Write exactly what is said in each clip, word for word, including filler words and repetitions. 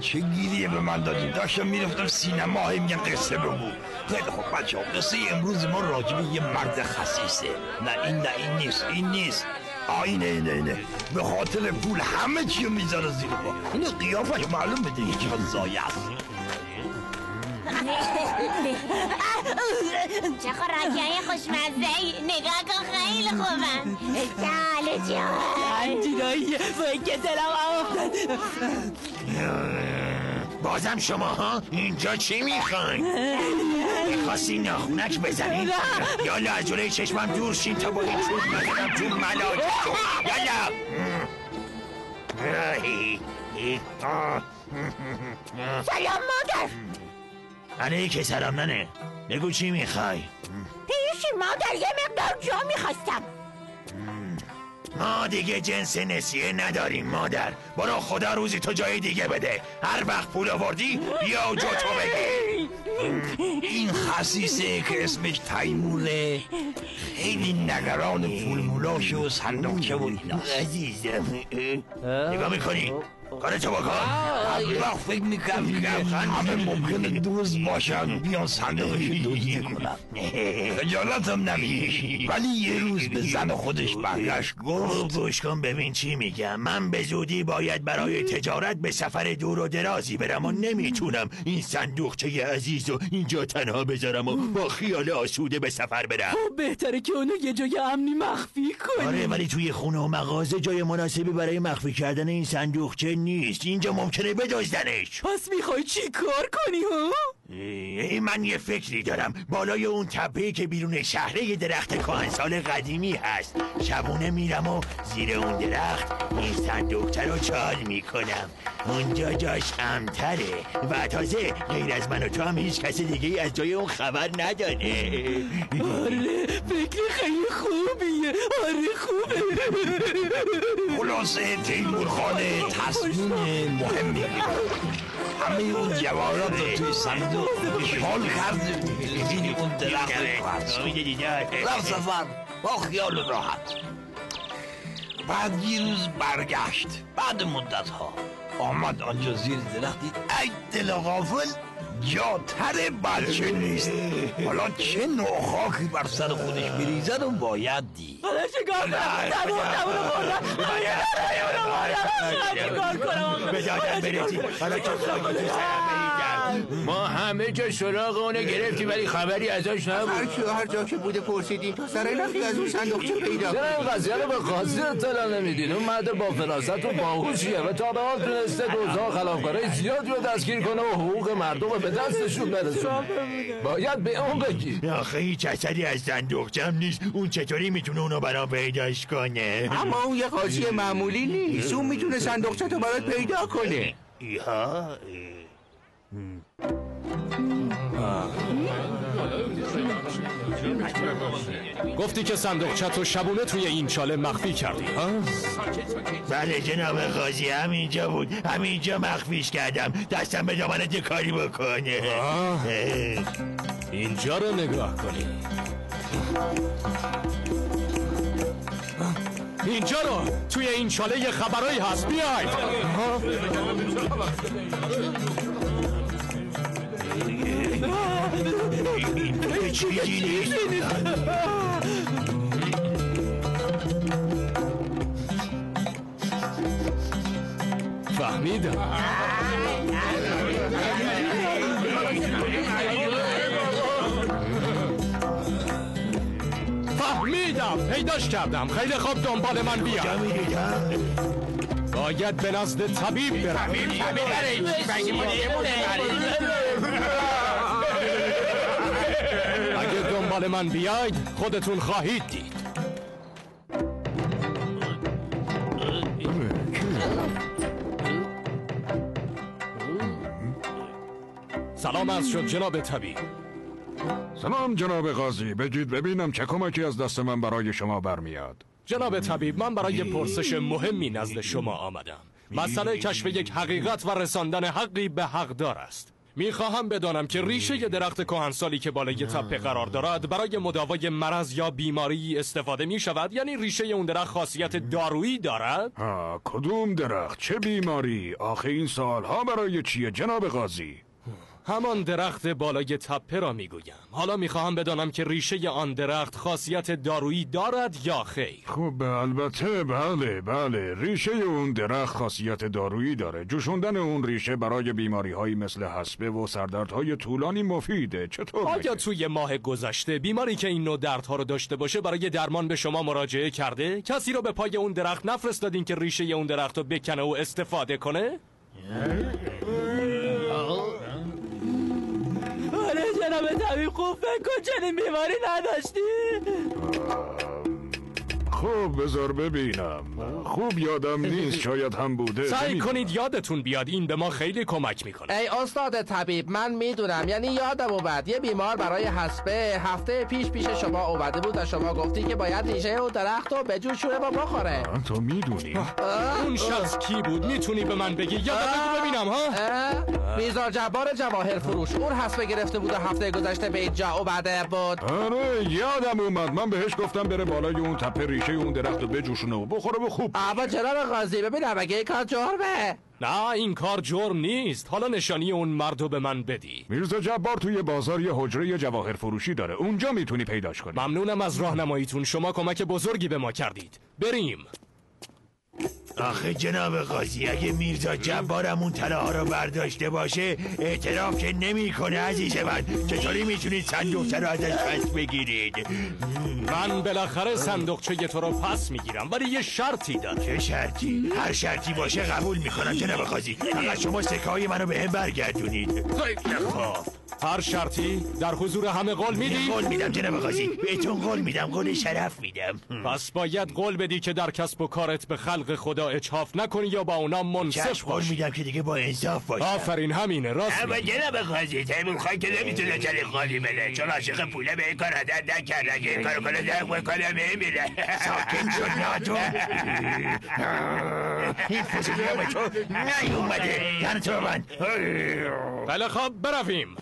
چه گیریه به من دادی؟ داشتم میرفتم سینما، هی میگن قصه بگو. خیلی خوب بچه ها، قصه امروز ما راجبه یه مرد خسیسه. نه این نه این نیست، این نیست. آینه اینه اینه به خاطر پول همه چیو میذاره زیر پا. اینو قیافش معلوم بده یکی زایه است. چه خوراکیای خوشمزه‌ای، نگاه کن خیلی خوبن. چاله جان جنایی وای که دلم افتاد. بازم شما ها اینجا چی میخواین؟ میخواستی ناخونک بزنید؟ یالا از جلوی چشمم دور شین تا با این چوب نزنم تو ملاجتون. یالا سلام مادر. علیک سلام ننه، بگو چی میخوای؟ پیشی مادر، یه مقدار جا میخواستم. ما دیگه جنس نسیه نداریم مادر. برو خدا روزی تو جای دیگه بده. هر وقت پول آوردی بیا جو تو بگی. این خسیسه که اسمش تیموره خیلی نگران پول مولاش و صندوقچه و ایناست. عزیزم نگاه میکنی؟ کارتو بکن. وقت فکر میکنم همه ممکنه دوز باشن بیان صندوقش دوزی کنن. خجالتم نمیکشی. ولی یه روز به زن خودش برگشت گفت گوش کن ببین چی میگم. من به زودی باید برای تجارت به سفر دور و درازی برم و نمیتونم این صندوقچه عزیز و اینجا تنها بذارم و با خیال آسوده به سفر برم. خب بهتره که اونو یه جای امنی مخفی کنی. آره ولی توی خونه و مغازه جای مناسبی برای مخفی کردن این صندوقچه نیست. اینجا ممکنه بدزدنش. پس میخوای چی کار کنی ها؟ ای من یه فکری دارم. بالای اون تپه‌ای که بیرون شهره یه درخت کهنسال قدیمی هست. شبونه میرم و زیر اون درخت این صندوقچه رو چال میکنم. اونجا جاش امتره و تازه غیر از من و تو هم هیچ کس دیگه از جای اون خبر نداره. آره فکر خیلی خوبیه. آره خوبه. خلاصه تیمور خانه تصمیم مهم میگیره. همه اون جواهرات رو توی صندوق شال کرد. ببینی اون درخت رفت سفر با خیال راحت. بعد یه روز برگشت. بعد مدت ها آمد آنجا زیر درختی. ای دل غافل جا تر بچه نیست. حالا چه نوع خاکی بر سر خودش بریزد و باید دید. حالا چه کار کنم؟ صندوقچه‌مو رو بردم. چه کار کنم؟ بجادن برسی. حالا چه خاکی تو سرم بریزم. ما همه جا سراغ اونو گرفتیم ولی خبری ازش نبود. هر کی هر جا که بوده پرسیدیم تا سر نخی از اون صندوقچه پیدا کنیم. چرا این قضیه رو به قاضی اطلاع نمیدین؟ اون مرد با فراست و باهوشیه و تا به حال تونسته دوزها خلافکارای زیادی رو دستگیر کنه و حقوق مردم رو به دستشون برسونه. باید به اون بگی. آخه هیچ اثری از صندوقچه‌م نیست. اون چطوری میتونه اونو برام پیداش کنه؟ اما اون یه قاضی معمولی نیست. اون میتونه صندوقچه تو برات پیدا کنه. ایها گفتی که صندوقچه تو شبونه توی این چاله مخفی کردی ها؟ بله جناب قاضی همینجا بود. همینجا مخفیش کردم. دستم به دامنت کاری بکنه. اینجا رو نگاه کنی. اینجا رو توی این چاله یه خبرایی هست. بیاید. این چیزی نیست. فهمیدم. فهمیدم. پیداش کردم. خیلی خوب دنبال من بیا. باید به نزد طبیب برم. اگه دنبال من بیاید خودتون خواهید دید. سلام عرض شد جناب طبیب. سلام جناب قاضی. بگید ببینم چه کمکی از دست من برای شما برمیاد. جناب طبیب من برای پرسش مهمی نزد شما آمدم. مسئله کشف یک حقیقت و رساندن حقی به حقدار است. میخواهم بدانم که ریشه ی درخت کهنسالی که بالای تپه قرار دارد برای مداوای مرض یا بیماری استفاده می شود؟ یعنی ریشه اون درخت خاصیت دارویی دارد؟ ها کدوم درخت؟ چه بیماری؟ آخه این سوالها برای چیه جناب قاضی؟ همان درخت بالای تپه را میگویم. حالا میخواهم بدانم که ریشه آن درخت خاصیت دارویی دارد یا خیر. خب البته بله بله ریشه اون درخت خاصیت دارویی داره. جوشوندن اون ریشه برای بیماری هایی مثل حصبه و سردردهای طولانی مفیده. چطور؟ آیا توی ماه گذشته بیماری که این نوع دردها رو داشته باشه برای درمان به شما مراجعه کرده؟ کسی رو به پای اون درخت نفرستادین که ریشه اون درخت رو بکنه و استفاده کنه؟ آره جناب طبیب خوب فکر کن چنین بیماری نداشتی؟ خب بذار ببینم. خوب یادم نیست شاید هم بوده. سعی کنید یادتون بیاد، این به ما خیلی کمک میکنه. ای استاد طبیب من میدونم، یعنی یادم اومد یه بیمار برای حصبه هفته پیش پیش شما اومده بود و شما گفتی که باید ریشه اون درخت رو به جوشونه با بخوره. تو میدونی؟ اون شخص کی بود؟ میتونی به من بگی؟ یادم بگو ببینم ها؟ میرزا جبار جواهر فروش. اون حصبه گرفته بود و هفته گذشته به اینجا اومده بود. آره یادم اومد. من بهش گفتم بره بالای اون تپه ریشه اون درخت رو بجوشونه و بخوره و خوب. اما جناب قاضی ببینم اگه این کار جرمه. نه این کار جرم نیست. حالا نشانی اون مردو به من بدی. میرزا جبار توی بازار یه حجره جواهر فروشی داره، اونجا میتونی پیداش کنی. ممنونم از راهنماییتون، شما کمک بزرگی به ما کردید. بریم. آخه جناب قاضی اگه میرزا جبارمون طلاها رو برداشته باشه اعتراف که نمی کنه عزیز من، چطوری میتونید صندوقچه رو ازش پس بگیرید؟ من بالاخره صندوقچه تو رو پس میگیرم ولی یه شرطی داره. چه شرطی؟ هر شرطی باشه قبول میکنم جناب قاضی، فقط شما سکه های منو به هم برگردونید. هر شرطی در حضور همه قول میدی؟ قول میدم جناب قاضی، بهتون قول میدم، قول شرف میدم. پس باید قول بدی که در کسب و کارت به خلق خدا اجحاف نکنی یا با اونا منصف قول باشی. میدم که دیگه با انصاف باشی. آفرین همینه راست اما میگی. جناب قاضی تیمور خان که نمیتونه چنین قولی بده چون عاشق پوله به این کار عدد نکرد، اگه این کارو کنه در کنه میمیره. ساکن شد ناتو. این فسیلی به تو نیومده یعنی تو من. بله خب برویم.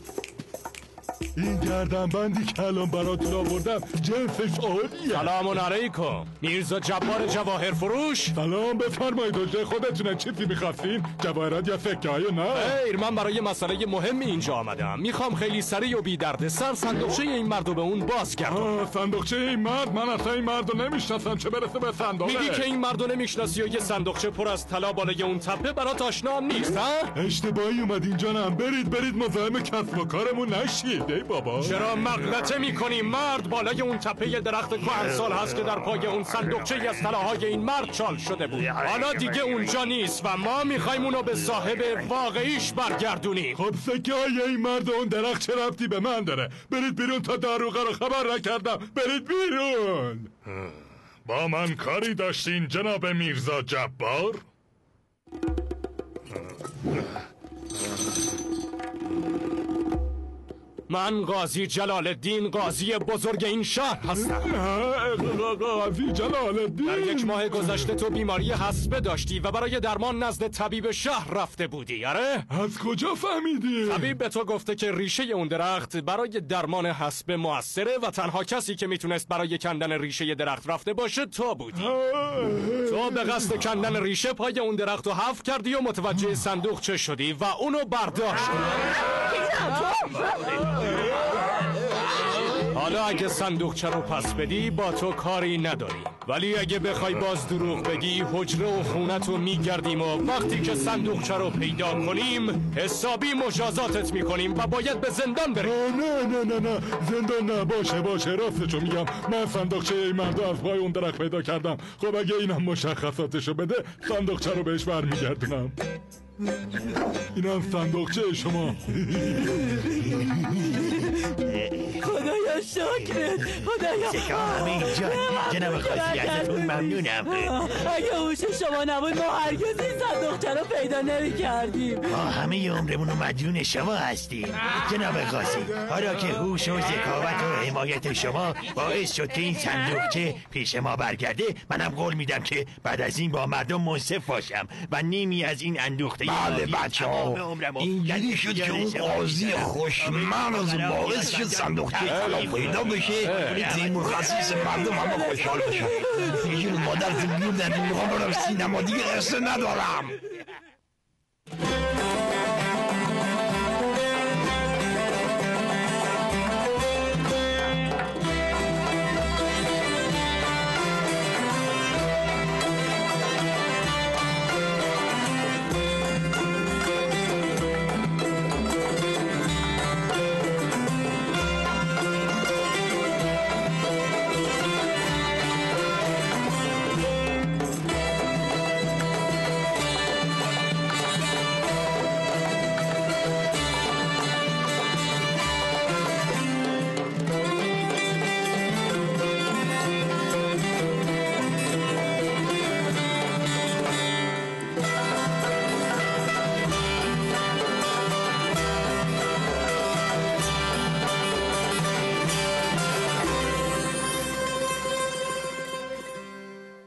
این گردنبندی که الان براتون آوردم جنسش عالیه. سلام علیکم میرزا جبار جواهر فروش. سلام بفرمایید حجره خودتونه، چیزی میخواستین؟ جواهرات یا سکه های نه؟ خیر من برای مسئله مهمی اینجا آمدم. میخوام خیلی سریع و بی درد سر صندوقچه این مردو به اون باز گردم. صندوقچه این مرد؟ من اصلا این مردو نمیشناسم، چه برسه به صندوقه. میگی که این مردو نمیشناسی و یه صندوقچه پر از طلا بالای اون تپه برات آشنا نیست ها؟ اشتباهی اومدین جانم، برید برید مزاحم کسب و کارمون نشید. ای بابا چرا مغلطه میکنی؟ مرد بالای اون تپه درخت کهنسال هست که در پای اون صندوقچه از طلاهای این مرد چال شده بود. حالا دیگه اونجا نیست و ما میخوایم اونو به صاحب واقعیش برگردونیم. خب سکه های این مرد و اون درخت چه ربطی به من داره؟ برید بیرون تا داروغه رو خبر نکردم. برید بیرون. با من کاری داشتین جناب میرزا جبار؟ من قاضی جلال الدین قاضی بزرگ این شهر هستم. قاضی جلال الدین؟ در یک ماه گذشته تو بیماری حصبه داشتی و برای درمان نزد طبیب شهر رفته بودی آره؟ از کجا فهمیدی؟ طبیب به تو گفته که ریشه اون درخت برای درمان حصبه موثره و تنها کسی که میتونست برای کندن ریشه درخت رفته باشه تو بودی. تو به قصد کندن ریشه پای اون درخت رو حفر کردی و متوجه صندوقچه شدی و اونو برداشتی. حالا اگه صندوقچه رو پس بدی با تو کاری نداریم، ولی اگه بخوای باز دروغ بگی حجره و خونت رو میگردیم و وقتی که صندوقچه رو پیدا کنیم حسابی مجازاتت میکنیم و باید به زندان بریم. نه نه نه نه زندان نه، باشه باشه راستشو میگم، من صندوقچه این مرد از پای اون درخت پیدا کردم. خب اگه اینم مشخصاتشو بده صندوقچه رو بهش برمیگردونم. اینم صندوقچه شما. خدایا شکرت خدایا. سکه همه اینجا جناب قاضی ازتون ممنونم. اگه هوش شما نبود ما هرگز این صندوقچه رو پیدا نمی کردیم. ما همه عمرمون مدیون شما هستیم جناب قاضی. حالا که هوش و ذکاوت و حمایت شما باعث شد که این صندوقچه پیش ما برگرده، منم قول میدم که بعد از این با مردم منصف باشم و نیمی از این اندوخته بله بچه ها، اینجوری شد که اون قاضی خوشمغز باعث شد صندوقچه طلا پیدا بشه، تیمور خصیص مردم همه خوشحال بشن. یه جور مادرتون بیردن میخوام برم سینما، دیگه قصه ندارم.